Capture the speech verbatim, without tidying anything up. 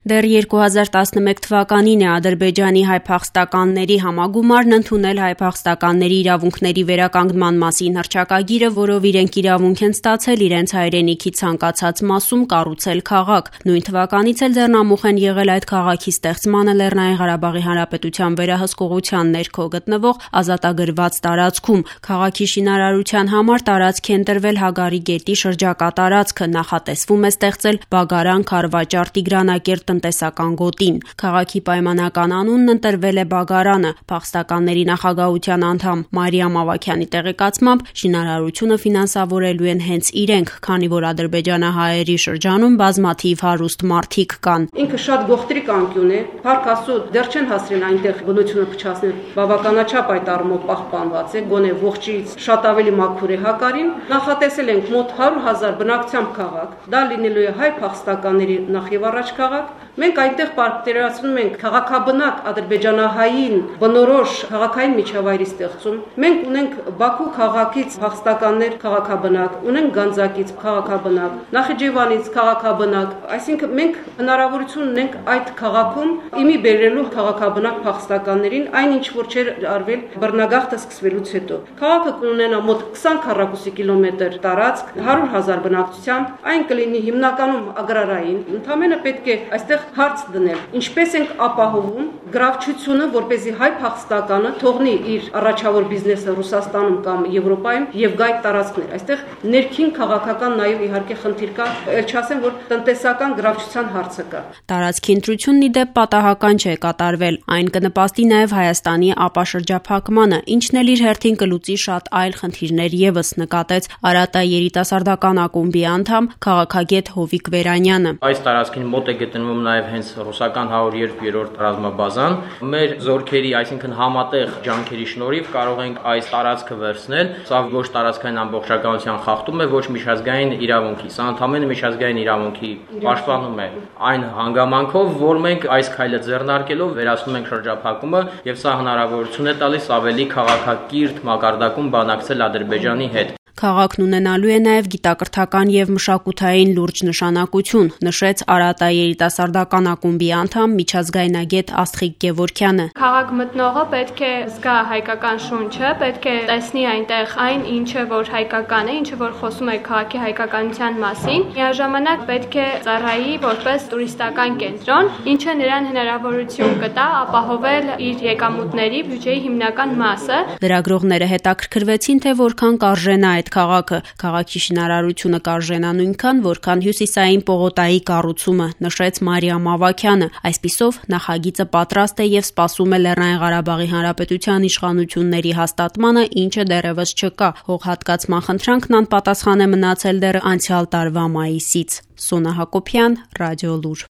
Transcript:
Դեռ երկու հազար տասնմեկ թվականին է Ադրբեջանի հայ-փախստականների համագումարն ընդունել հայ-փախստականների իրավունքների վերականգնման մասին հռչակագիրը, որով իրենք իրավունք են ստացել իրենց հայրենիքի ցանկացած մասում կառուցել քաղաք։ Նույն թվականից էլ ձեռնամուխ են եղել այդ քաղաքի ստեղծմանը Լեռնային Ղարաբաղի Հանրապետության վերահսկողության ներքո գտնվող ազատագրված տարածքում։ Քաղաքի շինարարության համար տարածք է ընտրվել Հագարի գետի շրջակա տարածքը, նախատեսվում է ստեղծել Բագարան, Քարվաճար, Տիգրանակերտ տնտեսական գոտին։ Քաղաքի պայմանական անունն ընտրվել է Բագարանը։ Փախստականների նախագահության անդամ Մարիամ Ավագյանի տեղեկացմամբ շինարարությունը ֆինանսավորելու են հենց իրենք, քանի որ ադրբեջանահայերի շրջանում բազմաթիվ հարուստ մարդիկ կան։ Ինքը շատ գողտրիկ անկյուն է, փառք Աստծո, դեռ չեն հասցրել այնտեղ բնությունը փչացնել, բավականաչափ այդ առումով պահպանված է, գոնե ողջից շատ ավելի մաքուր է Հակարին։ Նախատեսել ենք մոտ հարյուր հազար բնակչությամբ քաղաք, դա լինելու է հայ փախստականների նախ եւ առաջ քաղաք։ Մենք այնտեղ պատկերացնում ենք քաղաքաբնակ ադրբեջանահային բնորոշ քաղաքային միջավայրի ստեղծում։ Մենք ունենք Բաքու քաղաքից փախստականներ քաղաքաբնակ, ունենք Գանձակից քաղաքաբնակ, Նախիջևանից քաղաքաբնակ, այսինքն մենք հնարավորություն ունենք այդ քաղաքում իմի բերելու քաղաքաբնակ փախստականներին, այնինչ որ չէր արվել բռնագաղթը սկսվելուց հետո։ Քաղաքը կունենա մոտ քսան քառակուսի կիլոմետր տարածք, հարյուր հազար բնակչությամբ, այն կլինի հիմնականում ագրարային, ընդամենը պետք է այստեղ հարց դնել, ինչպես ենք ապահովում գրավչությունը, որպեսզի հայ փախստականը թողնի իր առաջավոր բիզնեսը Ռուսաստանում կամ Եվրոպայում եւ գայ տարածքներ։ Այստեղ ներքին քաղաքական նաեւ իհարկե խնդիր կա, ել չասեմ, որ տնտեսական գրավչության հարցը կա։ Տարածքի ընտրությունն ի դեպ պատահական չէ կատարվել, այն կնպաստի նաեւ Հայաստանի ապաշրջափակմանը, ինչն էլ իր հերթին կլուծի շատ այլ խնդիրներ եւս, նկատեց Արատա երիտասարդական ակումբի անդամ քաղաքագետ Հովիկ Վերանյանը։ Այս տարածքին մոտ է գտնվում նաեւ հենց ռուսական հարյուր երկու ռազմաբազան։ Մեր զորքերի, այսինքն համատեղ ջանքերի շնորհիվ կարող ենք այս տարածքը վերցնել։ Սա ոչ տարածքային ամբողջականության խախտում է, ոչ միջազգային իրավունքի։ Սա ընդհանրապես միջազգային իրավունքի պաշտպանում է այն հանգամանքով, որ մենք այս քայլը ձեռնարկելով վերացնում ենք շրջափակումը եւ սա հնարավորություն է տալիս ավելի քաղաքակիրթ մակարդակում բանակցել Ադրբեջանի հետ։ Քաղաքն ունենալու է նաև գիտակրթական եւ մշակութային լուրջ նշանակություն, նշեց Արատա երիտասարդական ակումբի անդամ միջազգայնագետ Աստղիկ Գևորգյանը։ Քաղաք մտնողը պետք է զգա հայկական շունչը, պետք է տեսնի այնտեղ այն, ինչը որ հայկական է, ինչը որ խոսում է քաղաքի հայկականության մասին։ Միաժամանակ պետք է ծառայի որպես տուրիստական կենտրոն, ինչը նրան հնարավորություն կտա ապահովել իր եկամուտների բյուջեի հիմնական մասը։ Լրագրողները հետաքրքրվեցին, թե որքան կարժենա այդ քաղաքը։ Քաղաքի շինարարությունը կարժենա նույնքան, որքան հյուսիսային պողոտայի կառուցումը, նշեց Մարիամ Ավագյանը։ Այսպիսով նախագիծը պատրաստ է եւ սպասում է Լեռնային Ղարաբաղի Հանրապետության իշխանությունների հաստատմանը, ինչը դեռևս չկա։ Հողհատկացման խնդրանքն անպատասխան է մնացել դեռ անցյալ տարվա մայիսից։ Սոնա Հակոբյան, Ռադիոլուր։